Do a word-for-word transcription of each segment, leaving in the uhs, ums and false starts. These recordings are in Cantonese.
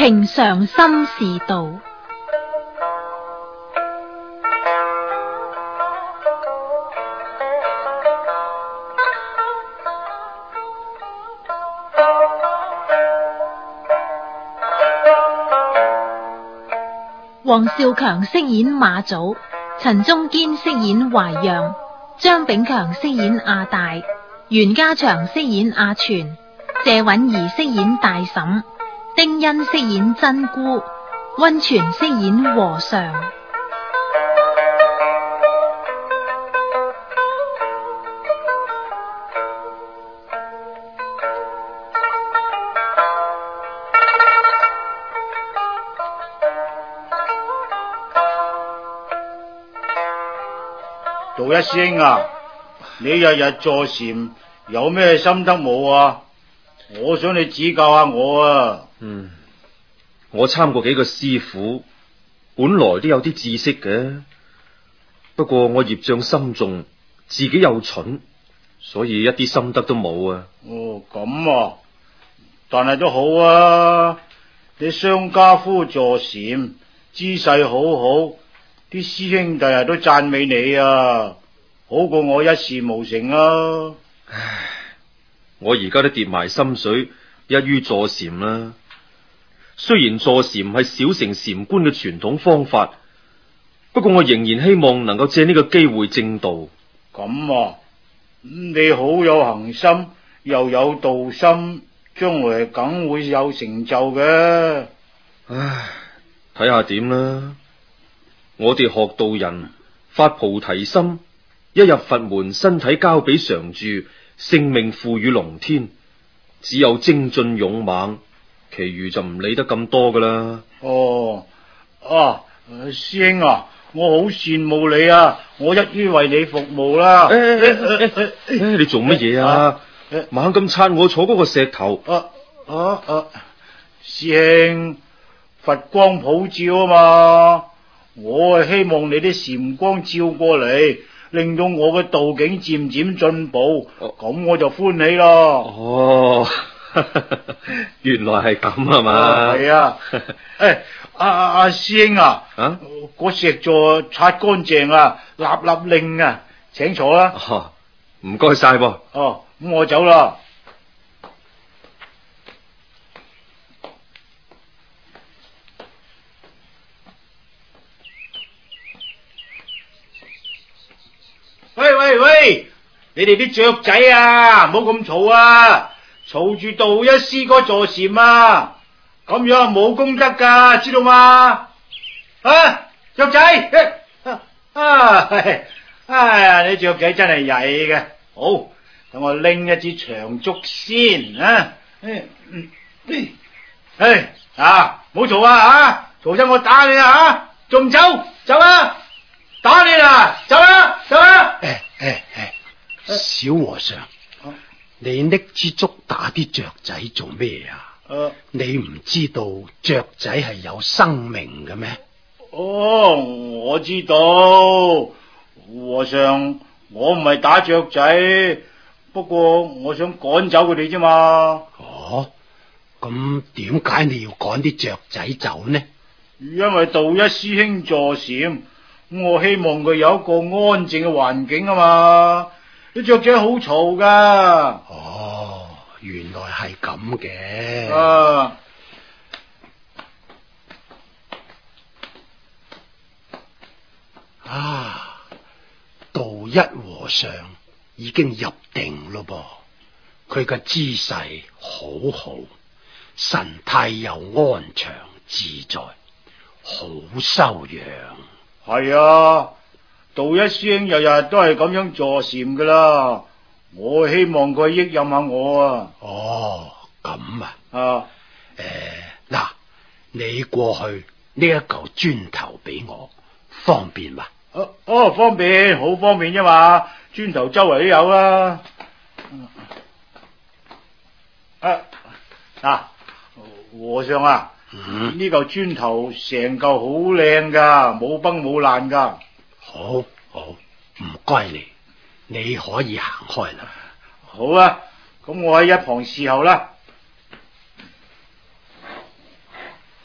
平常心是道。黃少強飾演馬祖，陳中堅飾演淮陽，張炳強飾演阿大，袁家祥飾演阿全，謝允兒飾演大嬸，丁欣飾演真姑，溫泉飾演和尚。 道一師兄啊，你日日坐禪有咩心得冇啊？我想你指教下我啊。 嗯，我參過幾個師傅，本來都有啲知識嘅，不過我業障深重，自己又蠢，所以一啲心得都冇啊。 哦，咁啊，但係都好啊，你商家夫坐禪，姿勢好好。啲師兄弟日都讚美你啊，好過我一事無成啊！ 唉，我而家都跌埋心水，一於坐禪啦。雖然坐禪係小乘禪觀嘅傳統方法，不過我仍然希望能夠借呢個機會正道。 咁啊，你好有恒心，又有道心，將來梗會有成就嘅。 唉，睇下點啦。我哋學道人發菩提心，一入佛門，身體交俾常住，性命賦予龍天，只有精進勇猛，其餘就唔理得咁多噶啦。 哦，啊，師兄啊，我好羨慕你啊，我一於為你服務啦。 誒誒誒誒誒，你做乜嘢啊？猛咁擦我坐嗰個石頭。 啊啊啊！師兄，佛光普照啊嘛。我係希望你啲禪光照過嚟，令到我嘅道境漸漸進步，咁、哦、我就歡喜啦。 哦，原來係咁啊嘛。 係啊，誒，阿阿阿師兄啊， 啊， 個石座擦乾淨啊，立立令啊，請坐啦。 哦，唔該晒噃。 哦，咁我走啦。喂喂喂！你哋啲雀仔啊，唔好咁嘈啊！嘈住道一師哥坐禪啊，咁樣冇功德噶，知道嗎？啊，雀仔！啊，哎呀，你雀仔真係曳嘅。好，等我拎一支長竹先啊！唉，啊，唔好嘈啊！啊，嘈親我打你啊！啊，仲唔走？走啊！打你啦！走啦！走啦！ 誒誒誒，小和尚，啊、你拎支竹打啲雀仔做咩啊？啊你唔知道雀仔係有生命嘅咩？ 哦，我知道，和尚，我唔係打雀仔，不過我想趕走佢哋啫嘛。 哦，咁點解你要趕啲雀仔走呢？ 因為道一師兄坐禪。我希望佢有一個安靜嘅環境啊嘛，啲雀仔好嘈噶。 哦，原來係咁嘅。 啊， 啊，道一和尚已經入定咯噃，佢嘅姿勢好好，神態又安詳自在，好修養。 係啊，道一師兄日日都係咁樣坐禪噶啦，我希望佢益任下我啊。 哦，咁啊。 啊， 誒，嗱，你過去呢一嚿磚頭俾我，方便嘛？ 哦、啊，哦，方便，好方便啫嘛，磚頭周圍都有啦。啊，嗱，和尚啊。呢嚿磚頭成嚿好靚噶，冇崩冇爛噶。 好，好，唔該你，你可以行開啦。 好啊，咁我喺一旁侍候啦。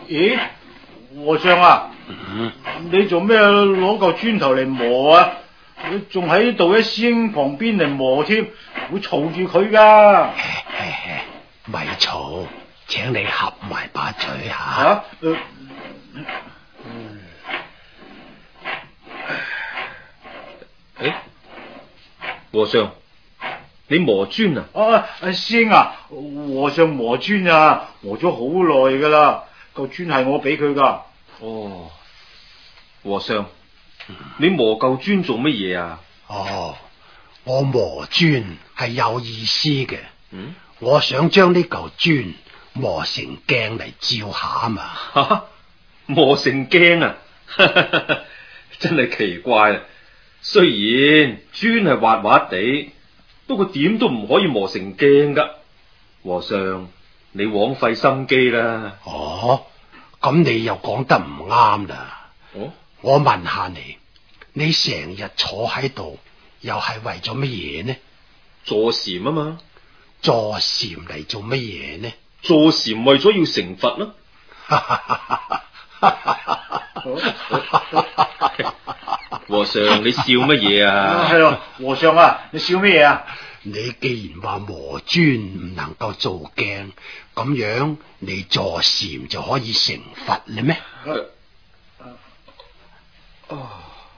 咦，和尚啊， 嗯， 你做咩攞嚿磚頭嚟磨啊？你仲喺度一師兄旁邊嚟磨添，會嘈住佢噶。 咪嘈，請你合埋把嘴吓。 吓、呃誒，和尚，你磨磚啊？ 啊，師兄啊，和尚磨磚啊，磨咗好耐噶啦，嚿磚係我俾佢噶。 哦，和尚，你磨嚿磚做乜嘢啊？ 哦，我磨磚係有意思嘅。 嗯， 我想將呢嚿磚磨成鏡嚟照下嘛。 哈哈，磨成鏡啊？真係奇怪啊！雖然磚係滑滑地，不過點都唔可以磨成鏡噶。和尚，你枉費心機啦。 哦，咁你又講得唔啱啦。 哦， 我問下你，你成日坐喺度，又係為咗乜嘢呢？ 坐禪啊嘛。 坐禪嚟做乜嘢呢？ 坐禪為咗要成佛啦。和尚，你笑乜嘢啊？ 係咯，和尚啊，你笑乜嘢啊？ 你既然話磨磚唔能夠做鏡，咁樣你坐禪就可以成佛啦咩？ 哦，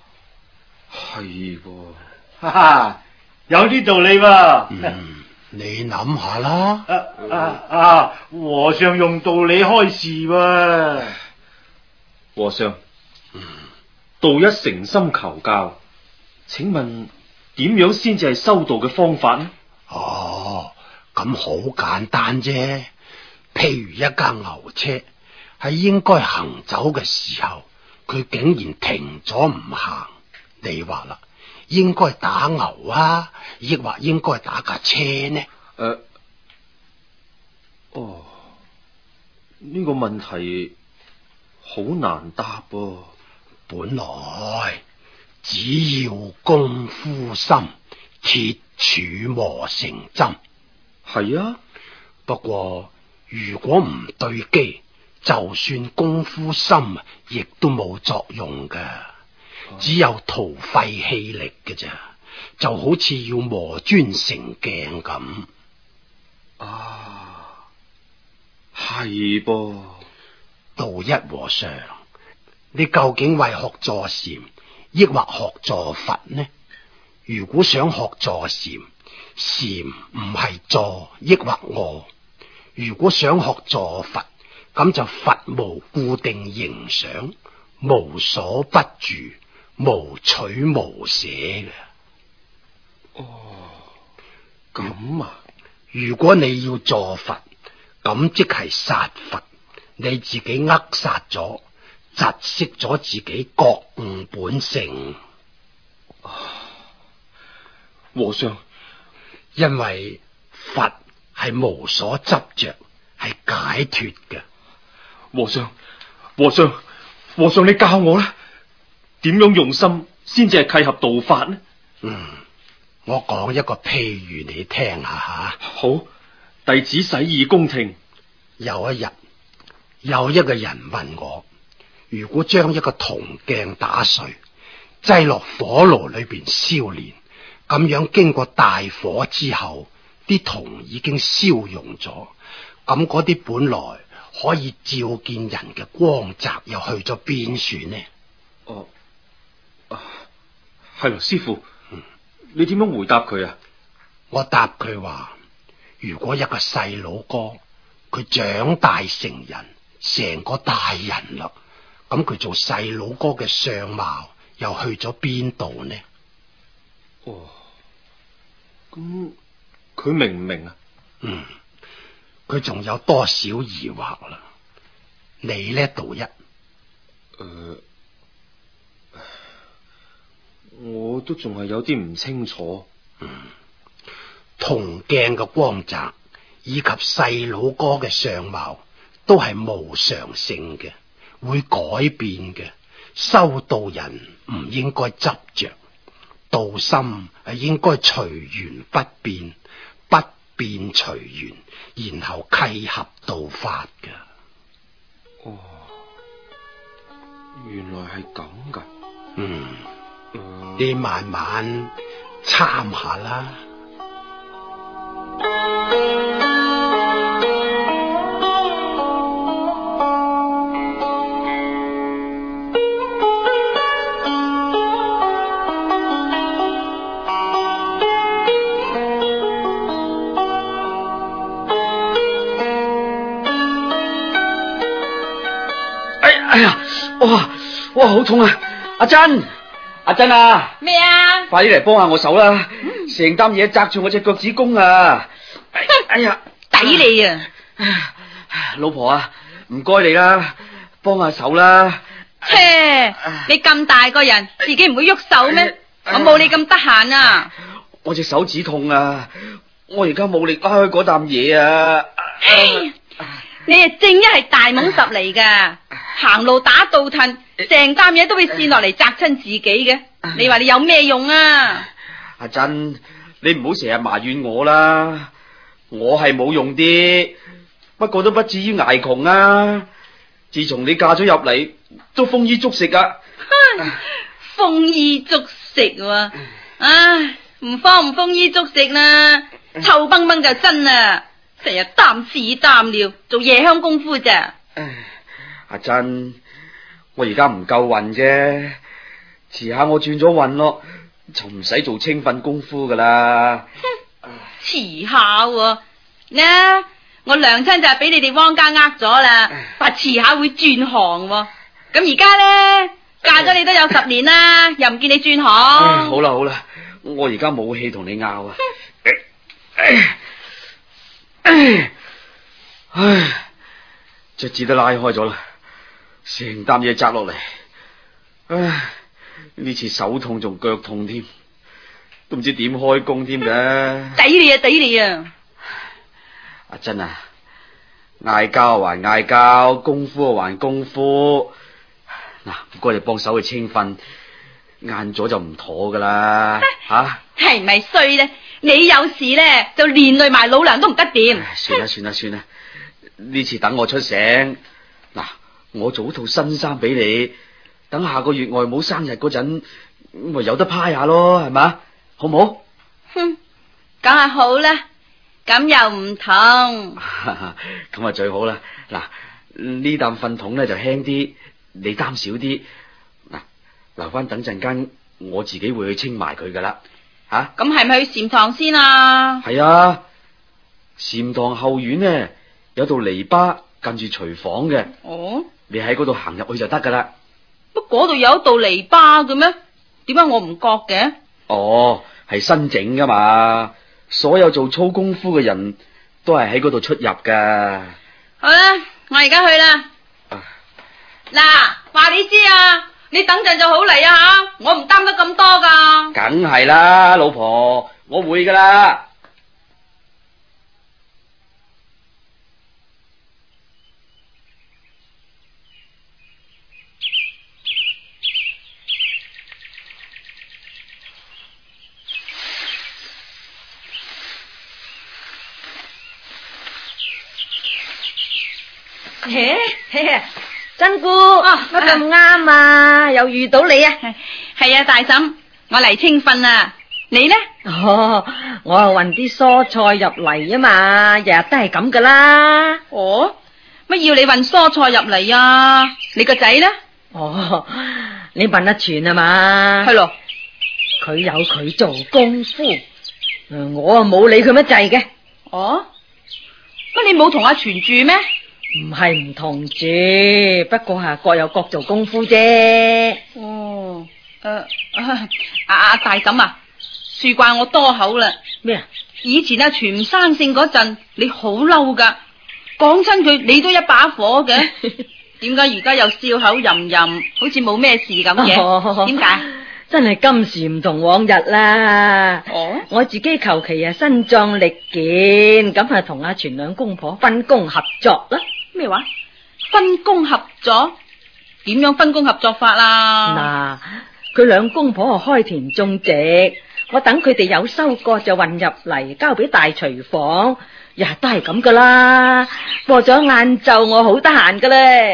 係噃。 哈哈，有啲道理噃。 嗯，你諗下啦。 啊啊啊！和尚用道理開示喎。 和尚，道一誠心求教，請問點樣先至係修道嘅方法呢？ 哦，咁好簡單啫。譬如一架牛車喺應該行走嘅時候，佢竟然停咗唔行，你話啦，應該打牛啊，抑或應該打架車呢？誒、 呃，哦，呢個問題好難答噃。 本來只要功夫深，鐵杵磨成針。 係啊， 不過如果唔對機，就算功夫深，亦都冇作用噶，只有徒費氣力嘅咋，就好似要磨磚成鏡咁。 啊，係噃。 道一和尚，你究竟為學坐禪，抑或學坐佛呢？如果想學坐禪，禪唔係坐，抑或臥；如果想學坐佛，咁就佛無固定形象，無所不住，無取無捨嘅。 哦，咁啊！ 如果你要坐佛，咁即係殺佛，你自己扼殺咗，窒息咗自己覺悟本性。 和尚， 因為佛係無所執着，係解脫嘅。 和尚，和尚，和尚，你教我啦，點樣用心先至係契合道法呢？ 嗯，我講一個譬如你聽下吓。 好，弟子洗耳恭聽。 有一日，有一個人問我，如果將一個銅鏡打碎，擠落火爐裏邊燒煉，咁樣經過大火之後，啲銅已經燒溶咗，咁嗰啲本來可以照見人嘅光澤又去咗邊算呢？ 哦，係咯，師父，嗯、你點樣回答佢啊？ 我答佢話，如果一個細佬哥，佢長大成人，成個大人啦，咁佢做細佬哥嘅相貌又去咗邊度呢？ 哦，咁佢明唔明啊？ 嗯，佢仲有多少疑惑啦？你呢度一，誒、 呃，我都仲係有啲唔清楚。 嗯，銅鏡嘅光澤以及細佬哥嘅相貌都係無常性嘅，會改變嘅。修道人唔應該執着，道心係應該隨緣不變，不變隨緣，然後契合道法嘅。 哦， 原來係咁噶。 嗯， 呃你慢慢參下啦。 哎呀，哇哇好痛啊！阿珍，阿珍啊， 咩啊？ 快啲嚟幫下我手啦！成擔嘢紮住我隻腳趾公啊！哎哎呀， 抵你啊！ 老婆啊，唔該你啦，幫下手啦！ 切，你咁大個人，自己唔會喐手咩？ 哎我冇你咁得閒啊！ 我隻手指痛啊！我而家冇力拉開嗰擔嘢啊！ 你啊正一係大懵十嚟噶，行路打倒褪，成擔嘢都會跣落嚟砸親自己嘅。你話你有咩用啊？ 阿珍，你唔好成日埋怨我啦，我係冇用啲，不過都不至於挨窮啊！自從你嫁咗入嚟，都豐衣足食啊！ 豐衣足食喎，唉，唔慌唔豐衣足食啦，臭崩崩就真啦，成日擔屎擔尿做夜香功夫咋？ 阿珍，我而家唔夠運啫，遲下我轉咗運咯，就唔使做清訓功夫噶啦。 遲下喎，呢我娘親就係俾你哋汪家呃咗啦，話遲下會轉行喎。咁而家咧嫁咗你都有十年啦，又唔見你轉唉行。 好啦好啦，我而家冇氣同你拗啊！唉，隻字都拉開咗啦，成擔嘢砸落嚟，唉，呢次手痛仲腳痛添，都唔知點開工添嘅。 抵你啊抵你啊！ 阿珍啊，嗌交還嗌交，功夫還功夫。嗱，唔該你幫手去清訓，晏咗就唔妥噶啦，吓係咪衰咧？你有事咧就連累埋老娘都唔得掂。 唉算啦算啦算啦，呢次等我出醒，嗱，我做套新衫俾你，等下個月外母生日嗰陣，咪有得派下咯，係嘛？好唔好？ 哼，梗係好啦，咁又唔同。 咁啊最好啦。嗱，呢擔糞桶咧就輕啲，你擔少啲。嗱，留翻等陣間，我自己會去清埋佢噶啦。吓， 咁係咪去禪堂先啊？ 係啊，禪堂後院呢有道籬笆近住廚房嘅， 哦， 你喺嗰度行入去就得噶啦。 不過嗰度有一道籬笆嘅咩？點解我唔覺嘅？ 哦，係新整噶嘛，所有做粗功夫嘅人都係喺嗰度出入噶。 好啦，我而家去啦。嗱，話你知啊，你等陣就好嚟啊吓，我唔擔得咁多噶。 梗係啦，老婆，我會噶啦。 嘿嘿，珍姑，乜咁啱啊？又遇到你啊？ 係啊，大嬸，我嚟清訓啊。你呢？ 哦，我啊運啲蔬菜入嚟啊嘛，日日都係咁噶啦。 哦，乜要你運蔬菜入嚟啊？你個仔呢？ 哦，你問阿全啊嘛？ 係咯， 佢有佢做功夫，我啊冇理佢乜滯嘅。 哦，乜你冇同阿全住咩？ 唔係唔同住，不過係各有各做功夫啫。 哦，誒、呃，阿、啊、大嬸啊，恕怪我多口啦。 咩啊？ 以前阿全生性嗰陣，你好嬲噶，講親佢你都一把火嘅。點解而家又笑口吟吟，好似冇咩事咁嘅？點解？ 真係今時唔同往日啦。 哦， 我自己求其啊身壯力健，咁啊同阿全兩公婆分工合作啦。 咩話？分工合作？點樣分工合作法啦？ 嗱，佢兩公婆啊開田種植，我等佢哋有收割就運入嚟交俾大廚房，日日都係咁噶啦。過咗晏晝我好得閒噶咧。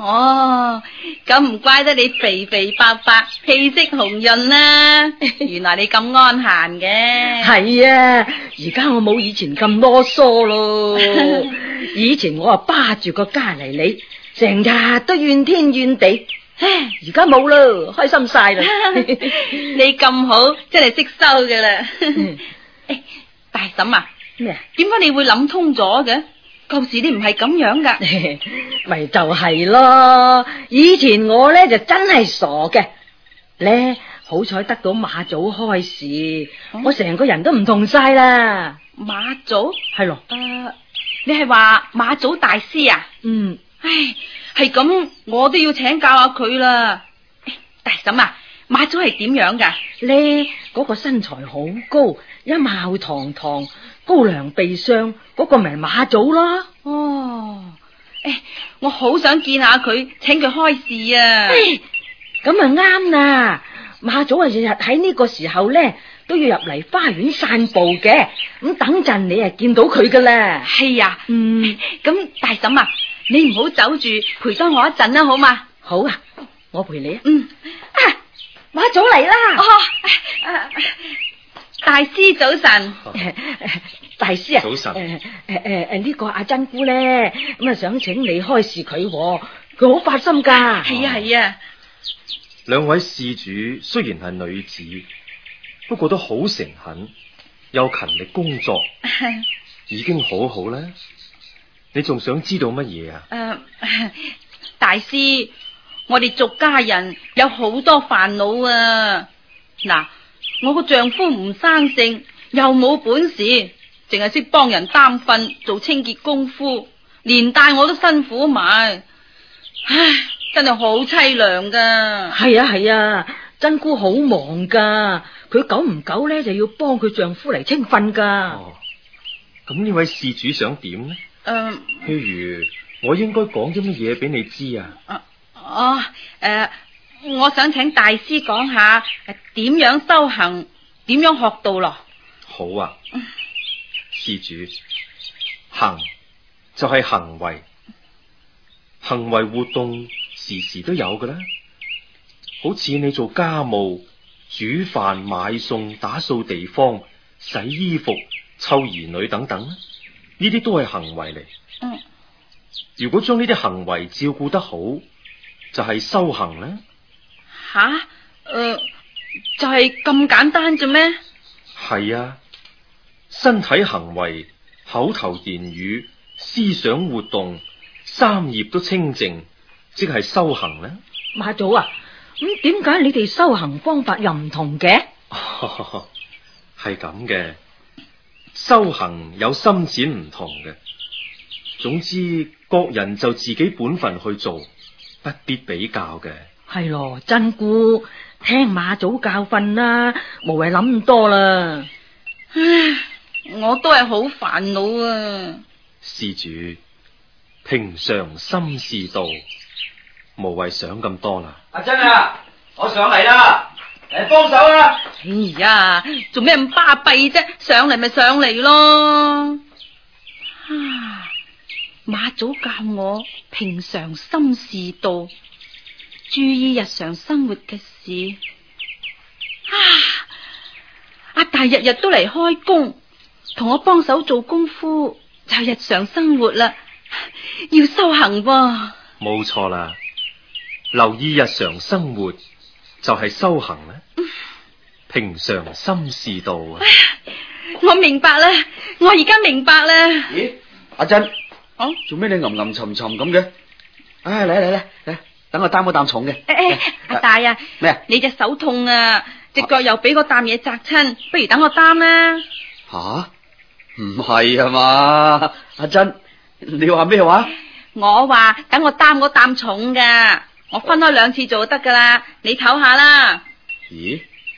哦，咁唔怪得你肥肥白白，氣色紅潤啦。原來你咁安閒嘅。 係啊，而家我冇以前咁囉嗦咯。以前我啊巴住個家嚟理，成日都怨天怨地。唉，而家冇咯，開心晒啦。 你咁好，真係識收噶啦。誒，大嬸啊， 咩啊？ 點解你會諗通咗嘅？舊時你唔係咁樣噶。 咪就係咯，以前我咧就真係傻嘅咧，好彩得到馬祖開示，嗯、我成個人都唔同晒啦。 馬祖係咯， 誒、呃，你係話馬祖大師啊？ 嗯， 唉，係咁，我都要請教下佢啦。大嬸啊，馬祖係點樣噶？ 咧嗰、嗰個身材好高，一貌堂堂，高粱鼻雙，嗰、嗰個咪馬祖啦。 哦，誒，我好想見下佢，請佢開示啊。 咁啊啱啦，馬祖啊日日喺呢個時候咧都要入嚟花園散步嘅，咁等陣你啊見到佢噶啦。 係啊， 嗯， 咁大嬸啊，你唔好走住，陪多我一陣啦，好嘛？ 好啊，我陪你啊。 嗯， 啊，馬祖嚟啦。 哦，啊、大師早晨。 大師啊， 早晨。 誒誒誒誒，呢個阿珍姑咧，咁啊想請你開示佢，佢好發心噶。 係啊係啊。 兩位施主雖然係女子，不過都好誠懇，又勤力工作，已經好好啦。你仲想知道乜嘢啊？誒、 呃，大師，我哋俗家人有好多煩惱啊。嗱，我個丈夫唔生性，又冇本事，淨係識幫人擔糞做清潔功夫，連帶我都辛苦埋。唉，真係好淒涼噶。 係啊係啊，珍姑好忙噶，佢久唔久咧就要幫佢丈夫嚟清糞噶。 哦，咁呢位事主想點呢？誒、 呃， 譬如我應該講啲乜嘢俾你知啊？ 哦、啊，誒、呃，我想請大師講下誒點樣修行，點樣學道咯。 好啊，事主，行就係行為。行為活動時時都有㗎啦，好似你做家務、煮飯、買餸、打掃地方、洗衣服、湊兒女等等，呢啲都係行為嚟。 嗯， 如果將呢啲行為照顧得好，就係修行咧。 吓，誒、呃，就係咁簡單啫咩？ 係啊，身體行為、口頭言語、思想活動。三業都清淨，即係修行呢。 馬祖啊，咁點解你哋修行方法又唔同嘅？ 係咁嘅，修行有深淺唔同嘅。總之，各人就自己本分去做，不必比較嘅。 係咯，珍姑聽馬祖教訓啦，無謂諗咁多啦。 唉，我都係好煩惱啊。 施主。平常心是道，無謂想咁多啦。 阿珍啊，我上嚟啦，嚟幫手啦。 哎呀，做咩咁巴閉啫？上嚟咪上嚟咯。啊，馬祖教我平常心是道，注意日常生活嘅事。啊，阿大日日都嚟開工，同我幫手做功夫，就係日常生活啦。要修行噃， 冇錯啦。留意日常生活就係修行啦。嗯、平常心是道啊！ 我明白啦，我而家明白啦。 咦，阿珍， 哦， 做咩你吟吟沉沉咁嘅？唉，嚟嚟嚟嚟，等我擔嗰啖重嘅。 誒誒，阿大啊， 咩啊？ 你隻手痛啊，隻腳又俾個擔嘢砸親，不如等我擔啦。 吓，唔係啊嘛，阿珍。你話咩話？ 我話等我擔嗰擔重噶，我分開兩次做就得噶啦，你唞下啦。 咦？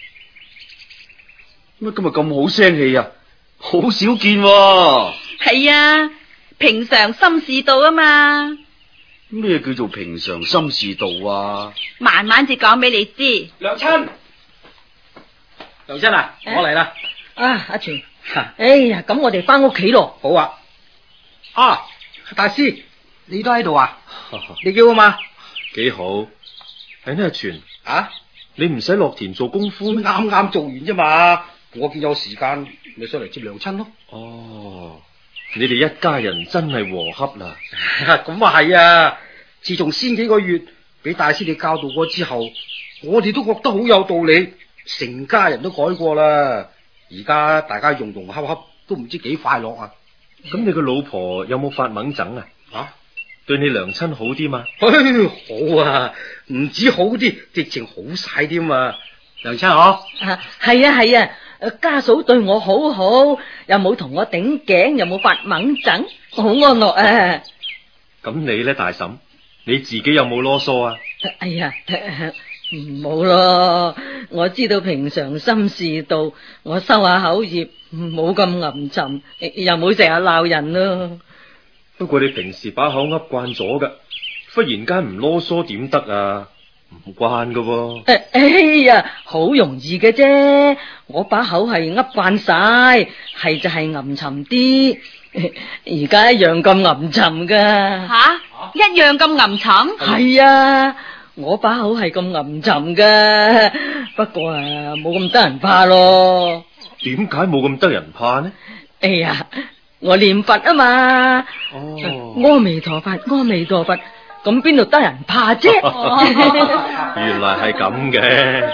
乜今日咁好聲氣啊？好少見喎。 係啊，平常心是道啊嘛。 咩叫做平常心是道啊？ 慢慢至講俾你知。 娘親，娘親啊，我嚟啦。 啊，阿全，哎呀，咁我哋翻屋企咯。 好啊。啊，大師，你都喺度啊？你叫啊嘛？ 幾好。係呢阿全啊， 你唔使落田做功夫咩？ 啱啱做完啫嘛，我見有時間，咪上嚟接娘親咯。 哦，你哋一家人真係和洽啦。 咁啊係啊，自從先幾個月俾大師你教導過之後，我哋都覺得好有道理，成家人都改過啦。而家大家融融洽洽，都唔知幾快樂啊！ 咁你個老婆有冇發猛疹啊？ 啊， 對你娘親好啲嘛？ 嘿，好啊，唔止好啲，直情好晒添啊！娘親嗬， 啊，係啊係啊，家嫂對我好好，又冇同我頂頸，又冇發猛疹，好安樂啊！ 咁你咧，大嬸，你自己有冇囉嗦啊？ 哎呀，唔好咯，我知道平常心是道，我收下口業，冇咁吟沉，又冇成日鬧人咯。 不過你平時把口噏慣咗噶，忽然間唔囉嗦點得啊？唔慣噶喎。 誒，哎呀，好容易嘅啫，我把口係噏慣晒，係就係吟沉啲，而家一樣咁吟沉噶。 吓，一樣咁吟沉？ 係啊。我把口係咁吟沉噶，不過啊冇咁得人怕咯。 點解冇咁得人怕呢？ 哎呀，我念佛啊嘛。 哦， 阿彌陀佛，阿彌陀佛，咁邊度得人怕啫？ 原來係咁嘅。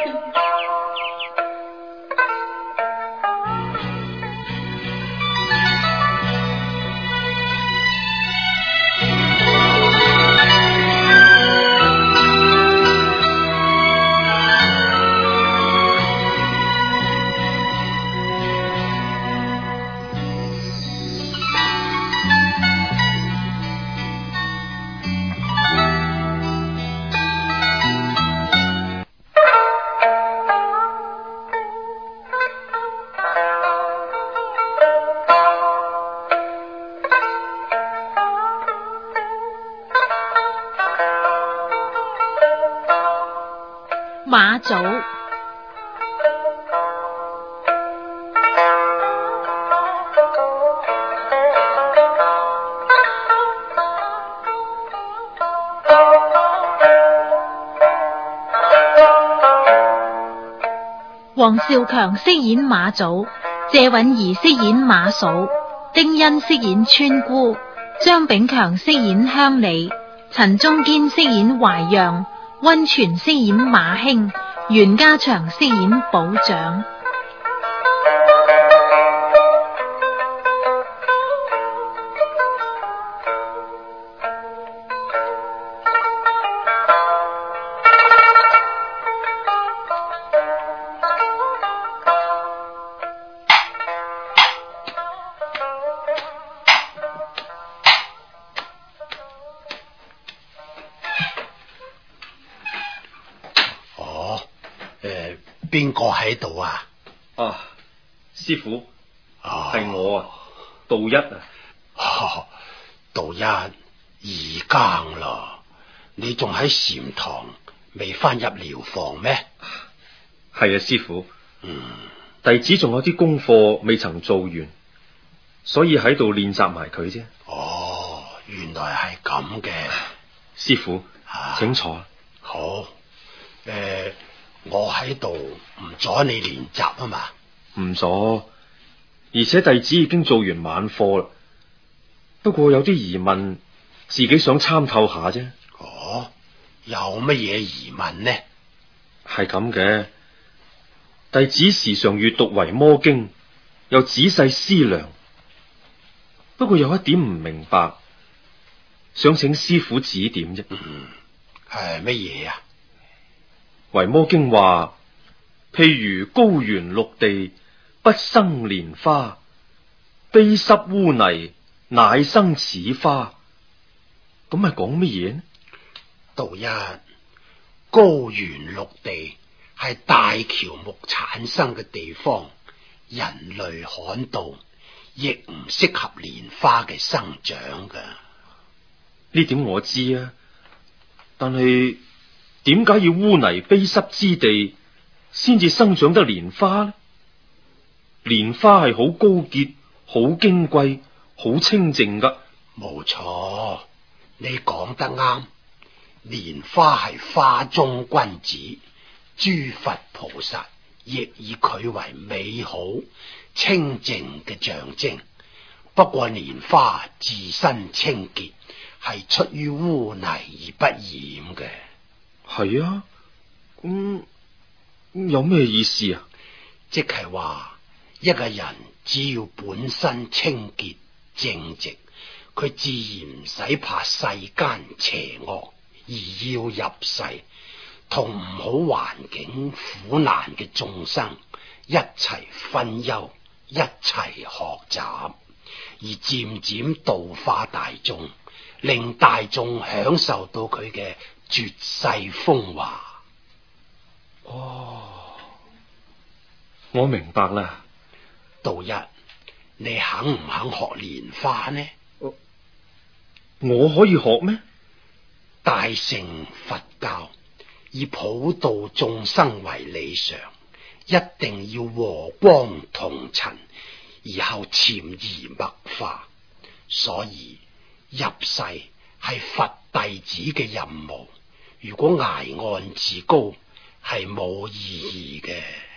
馬祖黃少強飾演馬祖，謝允兒飾演馬嫂，丁欣飾演村姑，張炳強飾演鄉里，陳中堅飾演懷讓，溫泉飾演馬興，袁家祥飾演保長。 邊個喺度啊？ 啊，師傅，係、 哦、 我啊，杜一啊。 哦、杜一二更咯，你仲喺禪堂未翻入寮房咩？ 係啊，師傅。 嗯， 弟子仲有啲功課未曾做完，所以喺度練習埋佢啫。 哦，原來係咁嘅。 師傅，啊、請坐。 好，誒、呃。我喺度唔阻你練習啊嘛， 唔阻，而且弟子已經做完晚課啦。不過有啲疑問，自己想參透下啫。 哦，有乜嘢疑問呢？ 係咁嘅，弟子時常閱讀《維摩經》，又仔細思量。不過有一點唔明白，想請師傅指點啫。 嗯，係乜嘢啊？ 維摩經話，譬如高原陸地不生蓮花，悲濕污泥乃生此花。咁係講乜嘢呢？ 杜一，高原陸地係大喬木產生嘅地方，人類罕到，亦唔適合蓮花嘅生長噶。 呢點我知啊，但係點解要污泥悲濕之地先至生長得蓮花呢？蓮花係好高潔、好矜貴、好清淨噶。 冇錯，你講得啱。 蓮花係花中君子，諸佛菩薩亦以佢為美好清淨嘅象徵。不過蓮花自身清潔，係出於污泥而不染嘅。 係啊，咁、嗯、有咩意思啊？ 即係話一個人只要本身清潔正直，佢自然唔使怕世間邪惡而要入世，同唔好環境苦難嘅眾生一齊分憂，一齊學習，而漸漸度化大眾，令大眾享受到佢嘅絕世風華。 哦，我明白啦。 道一，你肯唔肯學蓮花呢？ 我可以學咩？ 大乘佛教以普度眾生為理想，一定要和光同塵，而後潛移默化。所以入世係佛弟子嘅任務。如果崖岸自高，係冇意義嘅。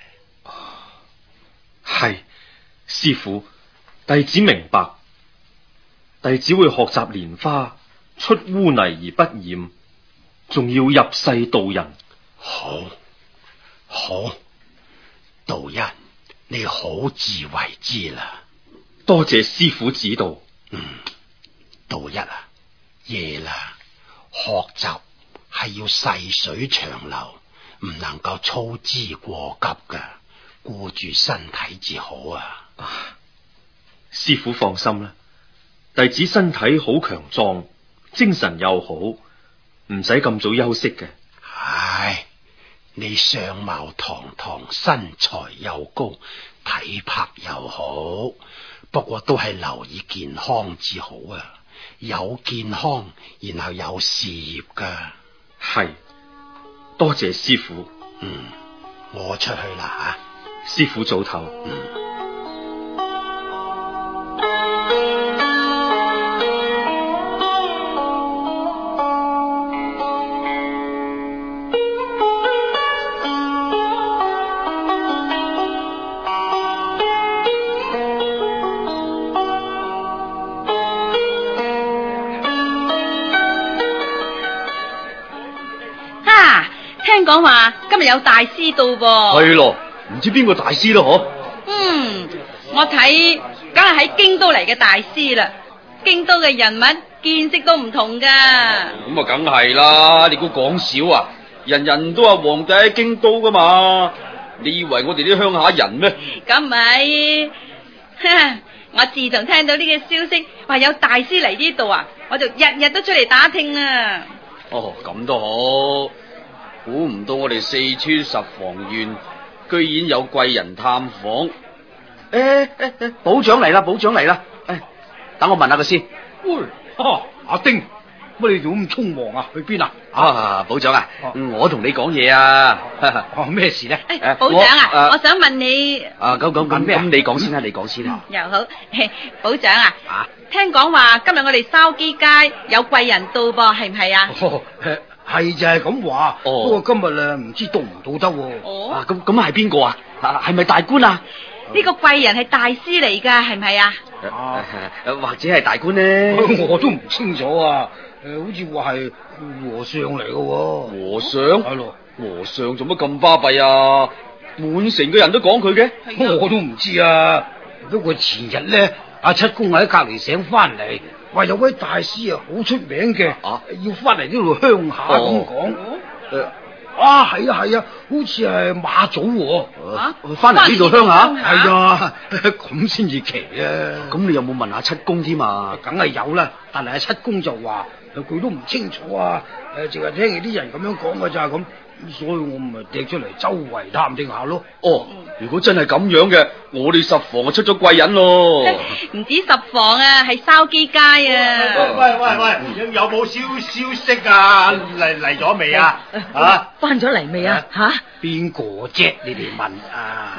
係，師父，弟子明白。弟子會學習蓮花，出污泥而不染，仲要入世度人。 好，好，道一，你好自為之啦。 多謝師父指導。 嗯，道一啊，夜啦，學習係要細水長流，唔能夠操之過急噶，顧住身體至好啊。 啊，師父放心啦。弟子身體好強壯，精神又好，唔使咁早休息嘅。 唉，你相貌堂堂，身材又高，體魄又好，不過都係留意健康至好啊！有健康，然後有事業噶。 係，多謝師父。 嗯，我出去啦吓。師父早唞。 嗯。 講話今日有大師到噃。 係咯，唔知邊個大師咯嗬？ 嗯，我睇梗係喺京都嚟嘅大師啦。京都嘅人物見識都唔同噶。咁啊，梗係啦！你估講笑啊？人人都話皇帝喺京都噶嘛？你以為我哋啲鄉下人咩？ 咁唔係，我自從聽到呢個消息，話有大師嚟呢度啊，我就日日都出嚟打聽啊。 哦，咁都好。估唔到我哋四川十房縣居然有貴人探訪。誒誒誒，保長嚟啦，保長嚟啦！誒，等我問下佢先。 喂，啊，阿丁，乜你做咁匆忙啊？去邊啊？ 啊，保長啊，啊我同你講嘢啊。 哦，咩事咧？ 誒，保長啊，我，我想問你。 啊，咁咁咁，咁你講先啦，你講先啦。 又好，保長啊， 啊聽講話今日我哋筲箕街有貴人到噃，係唔係啊？ 哦係就係咁話，不過今日啊唔知到唔到得。 哦， 啊咁咁係邊個啊？係咪大官啊？ 呢個貴人係大師嚟噶，係唔係啊？ 啊，或者係大官呢？ 我都唔清楚啊。誒，好似話係和尚嚟嘅。 和尚係咯， 和尚做乜咁巴閉啊？滿城嘅人都講佢嘅， 我都唔知啊。不過前日咧，阿七公喺隔籬醒翻嚟。話有位大師啊，好出名嘅，啊、要翻嚟呢度鄉下咁講。誒，啊係啊係啊，好似係馬祖。 啊，翻嚟呢度鄉下？ 係啊，咁先至奇啊。 咁你有冇問下七公添啊？ 梗係有啦，但係阿七公就話佢都唔清楚啊。誒，淨係聽住啲人咁樣講嘅咋咁。所以我咪趯出嚟周圍探聽下咯。 哦，如果真係咁樣嘅，我哋十房就出咗貴人咯。 唔止十房啊，係筲箕街啊。 喂喂喂喂，有冇消消息啊？嚟嚟咗未啊？啊， 翻咗嚟未啊？吓？ 邊個啫？你哋問啊？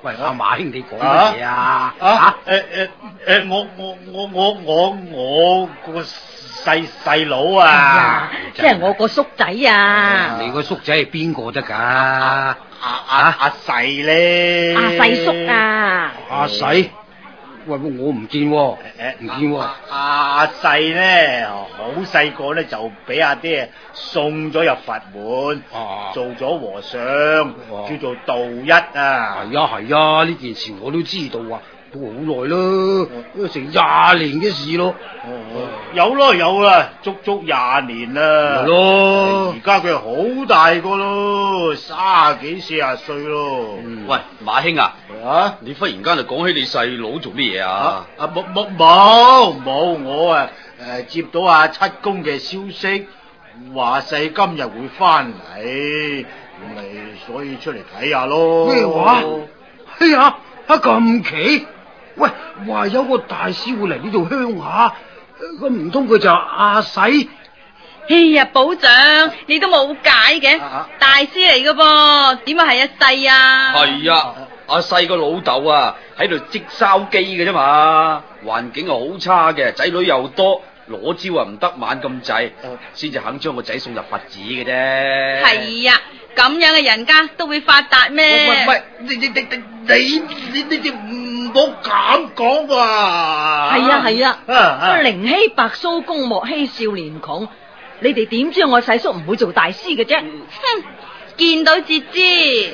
喂，阿馬兄，你講乜嘢啊？ 啊！誒誒誒，我我我我我我個細細佬啊， 即係我個叔仔啊！ 你個叔仔係邊個得㗎？阿阿阿阿細咧， 阿細叔啊！ 阿細。喂，我唔見喎，唔見喎。 阿阿細咧，好細個咧就俾阿爹送咗入佛門，做咗和尚，叫做道一啊。 係啊係啊，呢件事我都知道啊，都好耐咯，成廿年嘅事咯。 有咯有啦，足足廿年啦。 係咯， 而家佢好大個咯，卅幾四十歲咯。 喂，馬兄啊！ 啊！ 你忽然間就講起你細佬做乜嘢啊？ 啊冇冇冇冇，我啊誒接到阿七公嘅消息，話細今日會翻嚟，咪所以出嚟睇下咯。 咩話？哎呀，啊咁奇！喂，話有個大師會嚟呢度鄉下，咁唔通佢就阿細？ 哎呀，保長你都冇解嘅， 啊大師嚟噶噃，點解係阿細啊？ 係啊，阿細個老豆啊喺度織筲箕嘅啫嘛，環境啊好差嘅，仔女又多，攞招啊唔得晚咁滯，先至肯將個仔送入佛寺嘅啫。 係啊，咁樣嘅人家都會發達咩？ 喂喂喂，你你你你你你哋唔好咁講喎。 係啊係啊，寧欺白鬚公，莫欺少年窮。你哋點知我細叔唔會做大師嘅啫？ 哼，見到至知。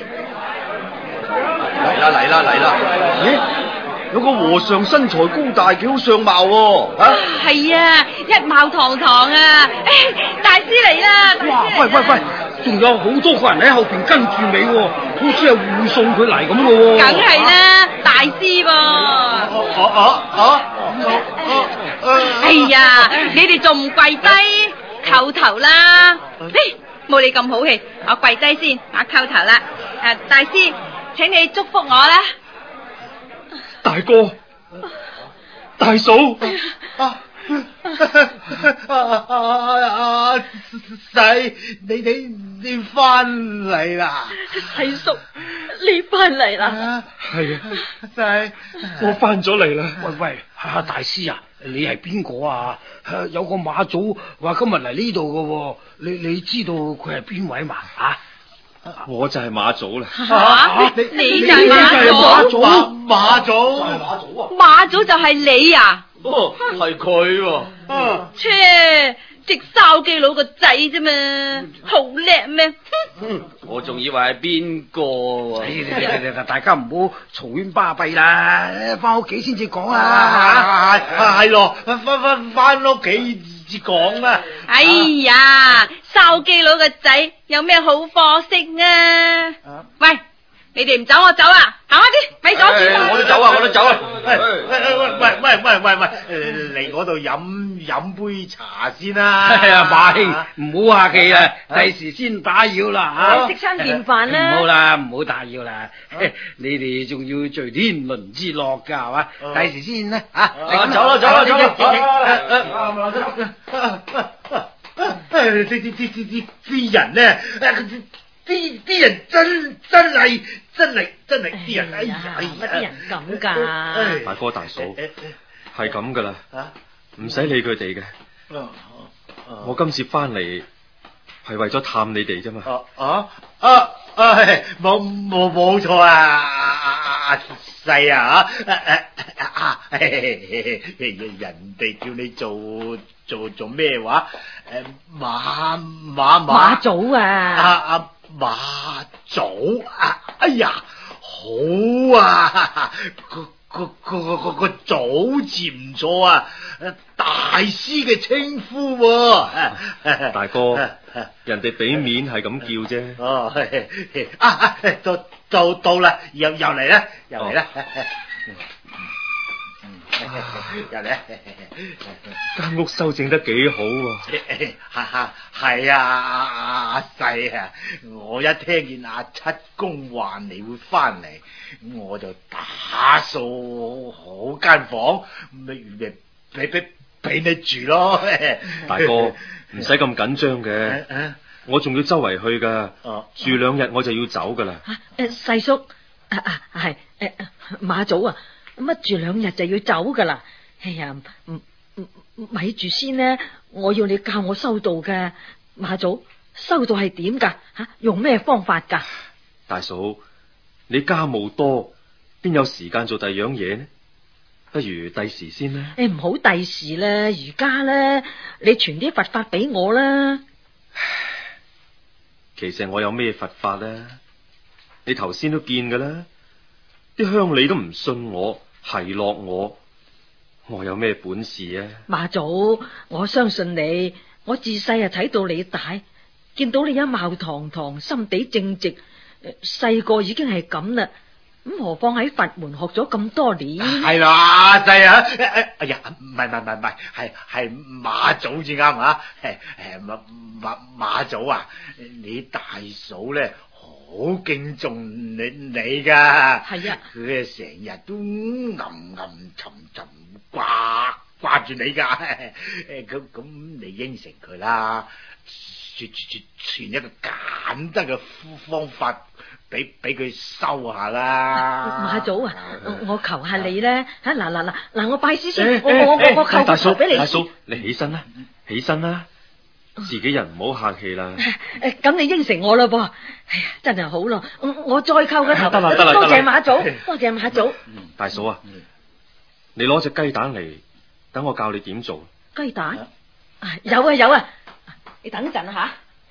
嚟啦嚟啦嚟啦！咦，有個和尚身材高大，幾好相貌喎。啊， 係啊，一貌堂堂啊！誒，大師嚟啦！ 哇！喂喂喂，仲有好多個人喺後邊跟住你喎，好似係護送佢嚟咁嘅喎。 梗係啦，大師噃。 哦哦哦哦！ 哎呀，你哋仲唔跪低？叩頭啦！誒，冇你咁好氣，我跪低先，我叩頭啦。誒，大師，請你祝福我啦。 大哥，大嫂， 啊啊細，你你你翻嚟啦？ 細叔，你翻嚟啦？ 係啊， 細， 我翻咗嚟啦。 喂喂，啊大師啊，你係邊個啊？有個馬祖話今日嚟呢度嘅，你你知道佢係邊位嘛？啊？ 我就係馬祖啦。 吓，你你就係馬祖？ 馬祖， 馬祖啊！ 馬祖就係你啊？ 哦，係佢喎。 嗯， 切，織筲箕佬個仔啫嘛，好叻咩？ 嗯，我仲以為係邊個啊？ 大家唔好嘈喧巴閉啦，翻屋企先至講啊！ 啊係咯，翻翻翻屋企至講啦。 哎呀，筲箕佬個仔有咩好貨色啊？喂！你哋唔走我走啊！行開啲，咪阻住！ 我都走啊，我都走啊！ 喂喂喂喂喂喂喂，嚟嗰度飲飲杯茶先啦！ 係啊，馬兄唔好客氣啊，第時先打擾啦吓， 食餐便飯啦。 唔好啦，唔好打擾啦，你哋仲要聚天倫之樂噶係嘛？第時先啦吓， 走啦走啦走啦！啲啲啲啲啲啲人咧，啲啲人真真係真係真係啲人，哎呀， 乜啲人咁噶？ 大哥大嫂，係咁噶啦，唔使理佢哋嘅。我今次翻嚟係為咗探你哋啫嘛。 啊啊啊！冇冇冇錯啊！阿細啊，啊人哋叫你做做做咩話？誒，馬馬馬祖啊！ 阿阿馬祖啊！哎呀，好啊！個個個個個祖字唔錯啊！大師嘅稱呼喎。 大哥，人哋俾面係咁叫啫。 哦，啊到到到啦，又又嚟啦，又嚟啦。又嚟， 間屋修整得幾好喎。 哈哈，係啊，阿細啊，我一聽見阿七公話你會翻嚟，我就打掃好間房，咪咪俾俾俾你住咯。 大哥，唔使咁緊張嘅，我仲要周圍去噶，住兩日我就要走噶啦。 誒，細叔，啊啊係誒，馬祖啊，乜住兩日就要走噶啦？哎呀，唔唔咪住先呢，我要你教我修道嘅。馬祖，修道係點噶？吓，用咩方法噶？ 大嫂，你家務多，邊有時間做第二樣嘢呢？不如第時先啦。 誒，唔好第時啦，而家咧，你傳啲佛法俾我啦。 其實我有咩佛法呢？你頭先都見噶啦，啲鄉里都唔信我，奚落我，我有咩本事啊？ 馬祖，我相信你，我自細啊睇到你大，見到你一貌堂堂，心地正直，細個已經係咁啦。咁何況喺佛門學咗咁多年？ 係啦，就係啊！哎呀，唔係唔係唔係唔係，係係馬祖至啱啊！誒誒，馬馬馬祖啊，你大嫂咧好敬重你你噶。 係啊， 佢啊成日都吟吟沉沉掛掛住你噶。誒咁咁，你應承佢啦，傳傳傳一個簡單嘅方法。俾俾佢收下啦， 馬祖啊，我求下你咧吓，嗱嗱嗱嗱，我拜師先， 欸、 我我我我求個頭俾你。 大嫂，你起身啦，起身啦，自己人唔好客氣啦。 誒，咁你應承我啦噃，哎呀，真係好咯，我再叩個頭。 得啦得啦， 多謝馬祖，多謝馬祖。 大嫂啊，你攞隻雞蛋嚟，等我教你點做。 雞蛋？有啊有啊，你等陣啊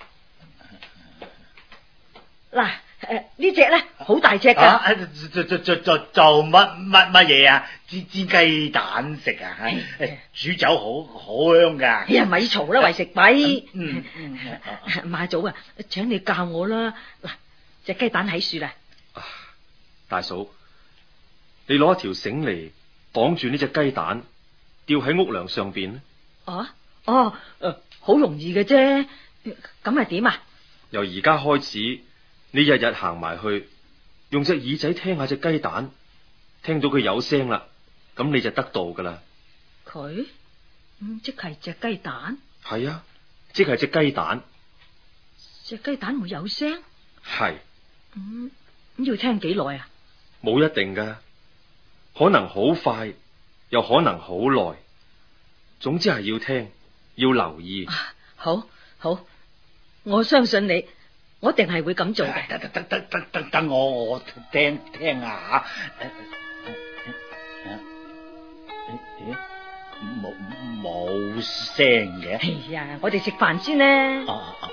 吓。嗱。誒，呢隻咧好大隻噶， 做做做做做乜乜乜嘢啊？煎煎雞蛋食啊？煮酒好好香噶。 哎呀，咪嘈啦，為食米。嗯嗯，馬祖啊，請你教我啦。嗱，隻雞蛋喺樹啦。 大嫂，你攞一條繩嚟綁住呢隻雞蛋，吊喺屋梁上邊。 哦哦，誒，好容易嘅啫。咁係點啊？ 由而家開始。你日日行埋去，用隻耳仔聽下隻雞蛋，聽到佢有聲啦，咁你就得道噶啦。 佢，嗯，即係隻雞蛋。 係啊，即係隻雞蛋。 隻雞蛋會有聲？ 係。 嗯，咁要聽幾耐啊？ 冇一定噶，可能好快，又可能好耐。總之係要聽，要留意。 啊，好，好，我相信你。我一定係會咁做嘅。 等等等等等等我我聽聽下冇冇聲嘅。 哎呀，我哋食飯先啦。 啊啊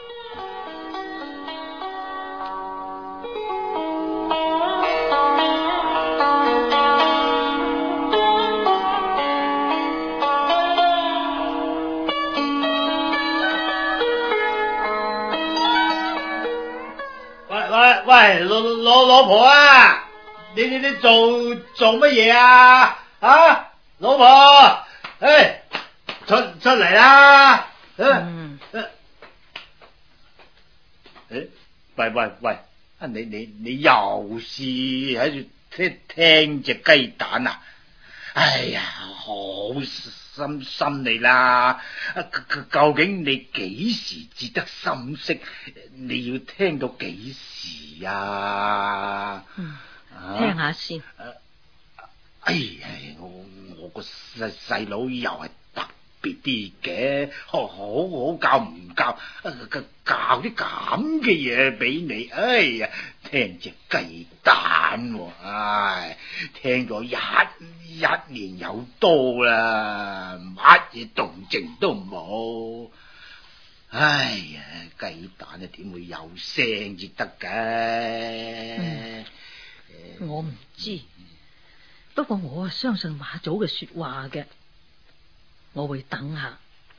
喂，老老老婆啊，你你你做做乜嘢啊？啊，老婆，誒，出出嚟啦！嗯，誒，喂喂喂，啊你你你又試喺度聽聽隻雞蛋啊？哎呀，好心心你啦！究竟你幾時至得心息？你要聽到幾時啊？ 嗯，聽下先。 啊、哎呀，我我個細細佬又係特別啲嘅，好好教唔教？教啲咁嘅嘢俾你，哎呀，聽隻雞蛋，唉，聽咗一一年有多啦，乜嘢動靜都冇。哎呀，雞蛋啊，點會有聲至得嘅？ 嗯，我唔知，不過我相信馬祖嘅說話嘅，我會等下。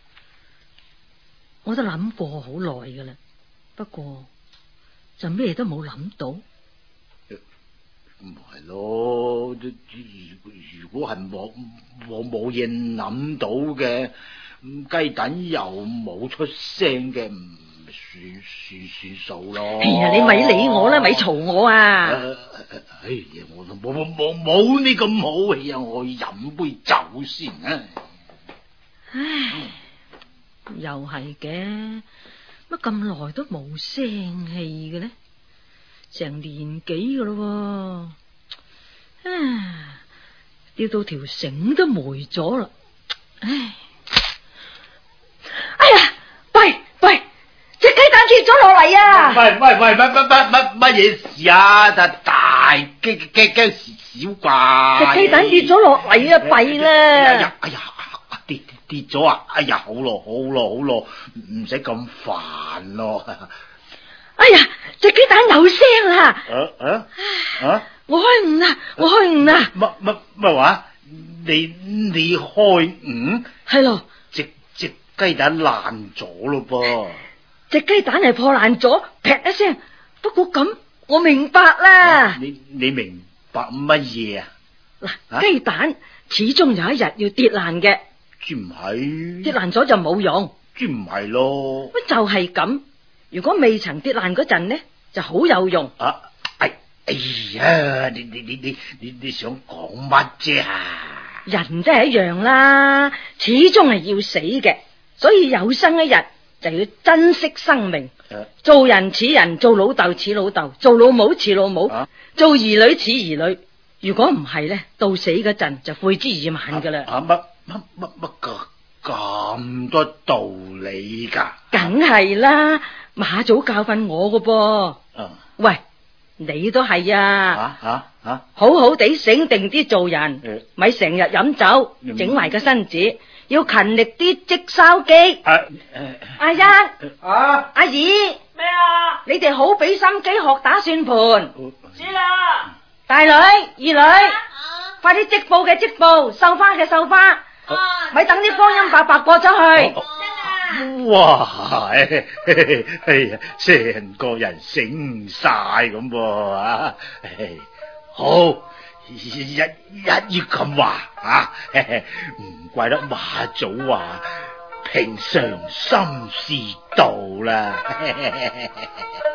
我都諗過好耐噶啦，不過就咩都冇諗到。 唔係咯，如果係冇我冇嘢諗到嘅，雞蛋又冇出聲嘅，唔算算算數咯。 哎呀，你咪理我啦，咪嘈我啊！ 哎呀，我都冇冇冇冇你咁好氣啊！我飲杯酒先啊！ 唉，又係嘅，乜咁耐都冇聲氣嘅咧？成年幾噶咯， 啊，吊到條繩都霉咗啦！唉，哎呀，喂喂，隻雞蛋跌咗落嚟啊！ 喂喂喂，乜乜乜乜乜嘢事啊？大大驚驚驚小啩？ 隻雞蛋跌咗落嚟啊！弊啦！ 哎呀哎呀，跌跌咗啊！哎呀，好咯好咯好咯，唔使咁煩咯。 哎呀，隻雞蛋有聲啦！ 啊啊啊！ 我開悟啦！我開悟啦！ 乜乜乜話？你你開悟？ 係咯， 隻隻雞蛋爛咗咯噃！ 隻雞蛋係破爛咗，劈一聲。不過咁，我明白啦。 你你明白乜嘢啊？ 嗱，雞蛋始終有一日要跌爛嘅。 知唔係？ 跌爛咗就冇用。 知唔係咯？ 乜就係咁？如果未曾跌爛嗰陣呢，就好有用。 啊，哎哎呀，你你你你你你想講乜啫？ 人都係一樣啦，始終係要死嘅，所以有生一日就要珍惜生命。 啊、 做人似人，做老豆似老豆，做老母似老母，啊、做兒女似兒女。如果唔係呢，到死嗰陣就悔之已晚噶啦。 啊乜乜乜乜個咁多道理噶？ 梗係啦，馬祖教訓我噶噃。 啊、 喂，你都係啊！ 吓吓吓， 好好地醒定啲做人，咪成日飲酒， 嗯、 整壞個身子，要勤力啲織筲箕。 啊啊、 阿一啊， 阿二咩啊？你哋好俾心機學打算盤。 知啦。 大女、二女，啊、快啲織布嘅織布，繡花嘅繡花，咪、啊、等啲光陰白白過咗去。 真啊！哇，哎呀，成個人醒晒咁噃啊！好，一一於咁話啊，唔怪得馬祖話平常心是道啦。